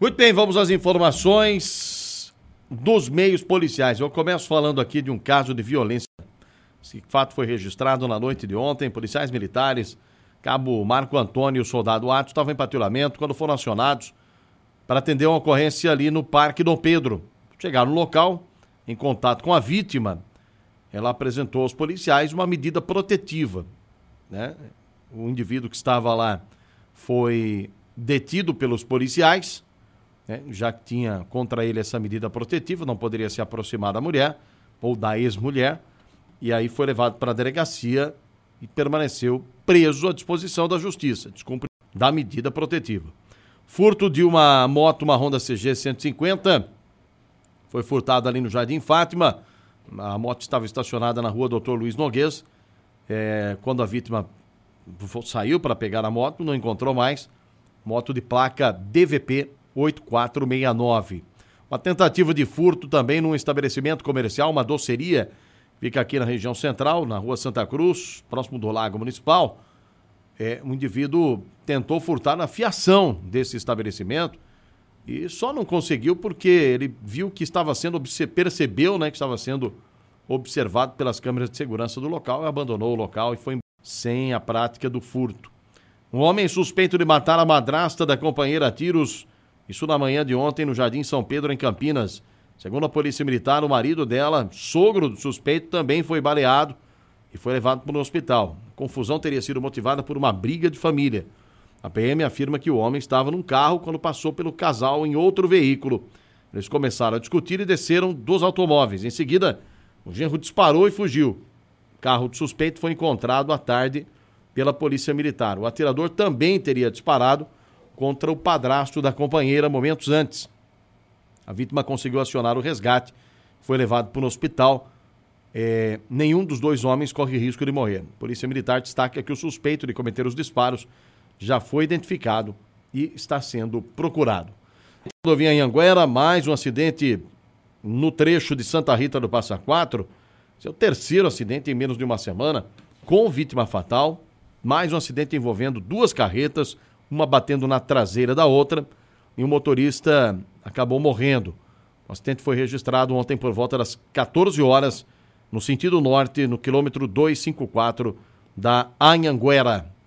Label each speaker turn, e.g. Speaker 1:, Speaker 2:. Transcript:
Speaker 1: Muito bem, vamos às informações dos meios policiais. Eu começo falando aqui de um caso de violência. Esse fato foi registrado na noite de ontem. Policiais militares, Cabo Marco Antônio e o soldado Atos estavam em patrulhamento quando foram acionados para atender uma ocorrência ali no Parque Dom Pedro. Chegaram no local, em contato com a vítima, ela apresentou aos policiais uma medida protetiva, né? O indivíduo que estava lá foi detido pelos policiais, né? Já que tinha contra ele essa medida protetiva, não poderia se aproximar da mulher ou da ex-mulher, e aí foi levado para a delegacia e permaneceu preso à disposição da justiça, descumprimento da medida protetiva. Furto de uma moto, uma Honda CG 150, foi furtado ali no Jardim Fátima. A moto estava estacionada na rua Dr. Luiz Noguês. Quando a vítima saiu para pegar a moto, não encontrou mais. Moto de placa DVP 8469. Uma tentativa de furto também num estabelecimento comercial, uma doceria, fica aqui na região central, na rua Santa Cruz, próximo do Lago Municipal. Um indivíduo tentou furtar na fiação desse estabelecimento e só não conseguiu porque ele viu que percebeu, né, que estava sendo observado pelas câmeras de segurança do local e abandonou o local e foi sem a prática do furto. Um homem suspeito de matar a madrasta da companheira a tiros, isso na manhã de ontem no Jardim São Pedro, em Campinas. Segundo a Polícia Militar, o marido dela, sogro do suspeito, também foi baleado e foi levado para o hospital. A confusão teria sido motivada por uma briga de família. A PM afirma que o homem estava num carro quando passou pelo casal em outro veículo. Eles começaram a discutir e desceram dos automóveis. Em seguida, o genro disparou e fugiu. O carro do suspeito foi encontrado à tarde pela Polícia Militar. O atirador também teria disparado contra o padrasto da companheira momentos antes. A vítima conseguiu acionar o resgate, foi levado para um hospital. Nenhum dos dois homens corre risco de morrer. A Polícia Militar destaca que o suspeito de cometer os disparos já foi identificado e está sendo procurado. Rodovia Anhanguera, mais um acidente no trecho de Santa Rita do Passa Quatro. Esse é o terceiro acidente em menos de uma semana, com vítima fatal. Mais um acidente envolvendo duas carretas, uma batendo na traseira da outra, e o motorista acabou morrendo. O acidente foi registrado ontem por volta das 14 horas, no sentido norte, no quilômetro 254 da Anhanguera.